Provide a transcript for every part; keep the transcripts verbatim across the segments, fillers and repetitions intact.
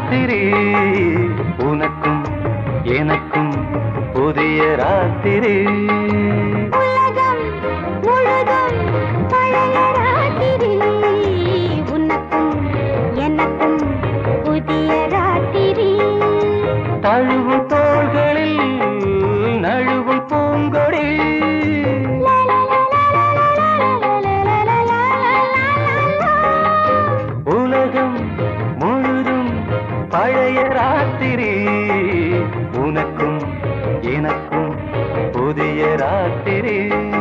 ராத்திரி உனக்கும் எனக்கும் புதிய ராத்திரி உலகம் முழுதும் பழைய ராத்திரி உனக்கும் எனக்கும் புதிய ராத்திரி தழுவும் தோள்களில் நழுவும் பூங்கொடி உலகம் முழுதும் பழைய ராத்திரி உனக்கும் எனக்கும் புதிய ராத்திரி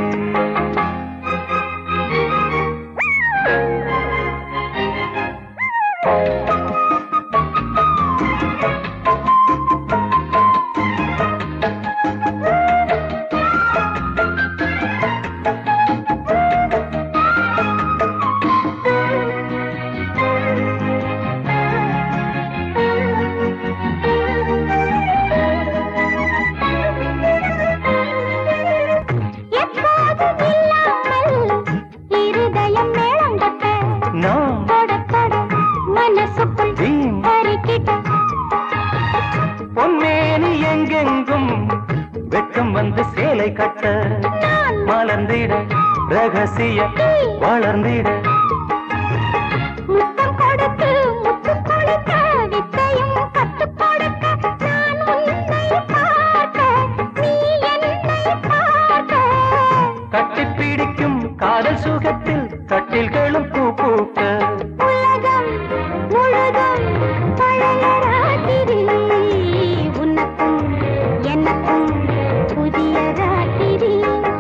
பொன்மேனி எங்கெங்கும் வெட்கம் வந்து சேலை கட்ட மலர்ந்திட ரகசிய வளர்ந்திட முத்தம் கொடுத்து முத்து கொடுக்க வித்தையும் கற்றுக் கொடுக்க நான் உன்னை பார்க்க நீ என்னை பார்க்க கட்டிப் பிடிக்கும் காதல் சுகத்தில் கட்டில்களும் பூ பூக்க உலகம் முழுதும் பழைய ராத்திரி உனக்கும் எனக்கும் புதிய ராத்திரி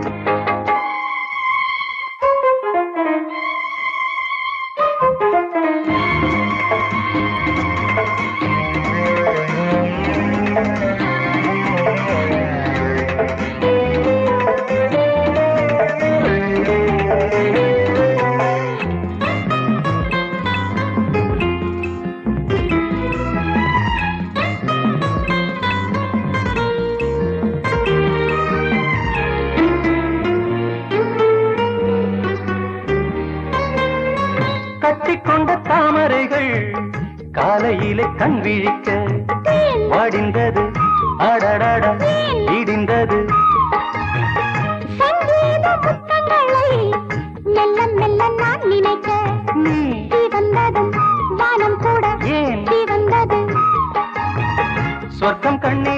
கட்டிக்கொண்ட தாமரைகள் காலையிலே கண் விழிக்க வாடிந்தது அடடட இடிந்தது சங்கீத புத்தங்களை மெல்ல மெல்ல நான் நினைக்க நீ வந்ததும் வானம் கூட ஏன் வந்தது சொர்க்கம் கண்ணி